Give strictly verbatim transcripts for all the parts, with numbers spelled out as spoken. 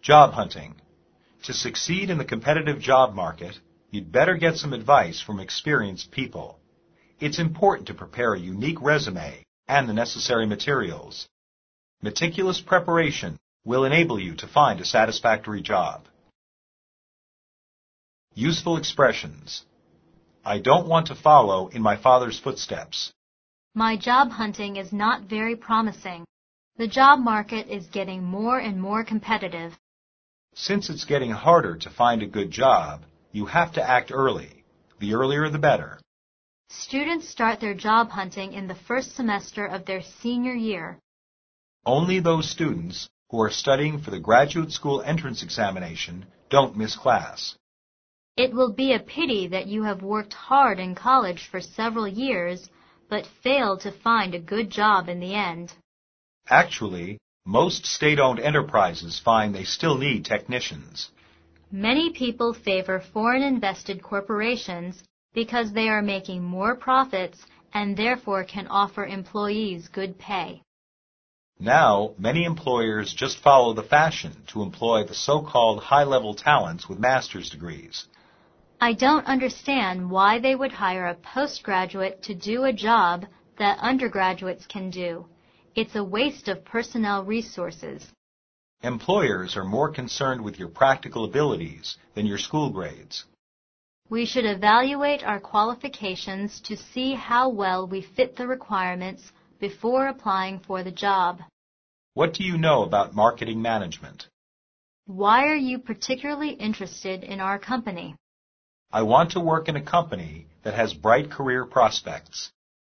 Job hunting. To succeed in the competitive job market, you'd better get some advice from experienced people. It's important to prepare a unique resume and the necessary materials. Meticulous preparation will enable you to find a satisfactory job. Useful expressions. I don't want to follow in my father's footsteps. My job hunting is not very promising. The job market is getting more and more competitive. Since it's getting harder to find a good job, you have to act early. The earlier the better. Students start their job hunting in the first semester of their senior year. Only those students who are studying for the graduate school entrance examination don't miss class. It will be a pity that you have worked hard in college for several years, but failed to find a good job in the end. Actually, most state-owned enterprises find they still need technicians. Many people favor foreign-invested corporations because they are making more profits and therefore can offer employees good pay. Now, many employers just follow the fashion to employ the so-called high-level talents with master's degrees. I don't understand why they would hire a postgraduate to do a job that undergraduates can do. It's a waste of personnel resources. Employers are more concerned with your practical abilities than your school grades. We should evaluate our qualifications to see how well we fit the requirements before applying for the job. What do you know about marketing management? Why are you particularly interested in our company? I want to work in a company that has bright career prospects.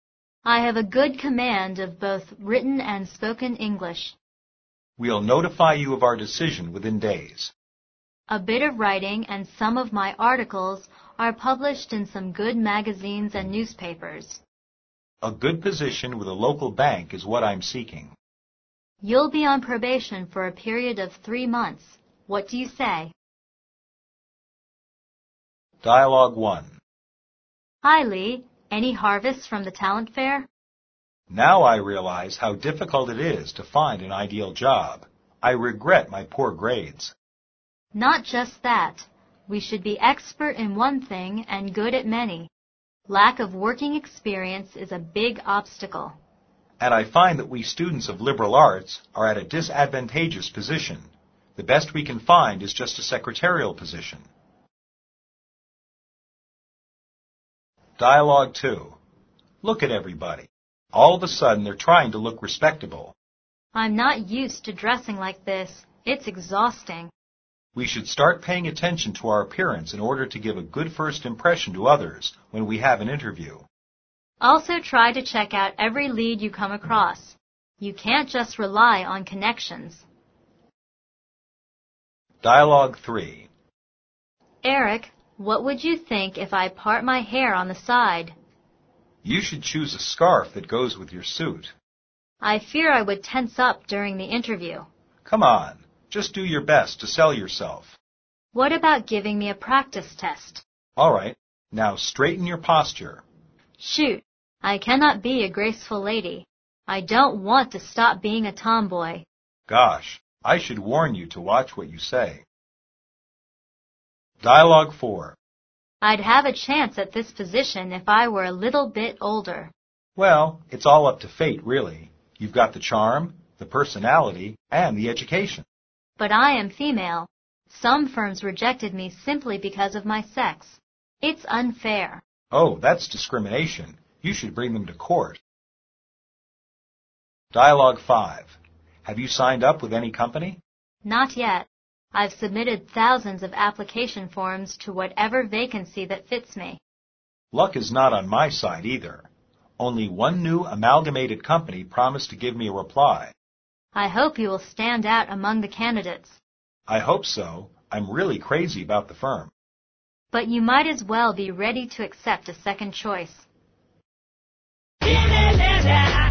I have a good command of both written and spoken English. We'll notify you of our decision within days. A bit of writing and some of my articles are published in some good magazines and newspapers. A good position with a local bank is what I'm seeking. You'll be on probation for a period of three months. What do you say? Dialogue one. Hi, Lee. Any harvests from the talent fair? Now I realize how difficult it is to find an ideal job. I regret my poor grades. Not just that. We should be expert in one thing and good at many. Lack of working experience is a big obstacle. And I find that we students of liberal arts are at a disadvantageous position. The best we can find is just a secretarial position. Dialogue two. Look at everybody. All of a sudden they're trying to look respectable. I'm not used to dressing like this. It's exhausting. We should start paying attention to our appearance in order to give a good first impression to others when we have an interview. Also try to check out every lead you come across. You can't just rely on connections. Dialogue three. Eric, what would you think if I part my hair on the side? You should choose a scarf that goes with your suit. I fear I would tense up during the interview. Come on, just do your best to sell yourself. What about giving me a practice test? All right, now straighten your posture. Shoot, I cannot be a graceful lady. I don't want to stop being a tomboy. Gosh, I should warn you to watch what you say. Dialogue four. I'd have a chance at this position if I were a little bit older. Well, it's all up to fate, really. You've got the charm, the personality, and the education. But I am female. Some firms rejected me simply because of my sex. It's unfair. Oh, that's discrimination. You should bring them to court. Dialogue five. Have you signed up with any company? Not yet. I've submitted thousands of application forms to whatever vacancy that fits me. Luck is not on my side either. Only one new amalgamated company promised to give me a reply. I hope you will stand out among the candidates. I hope so. I'm really crazy about the firm. But you might as well be ready to accept a second choice.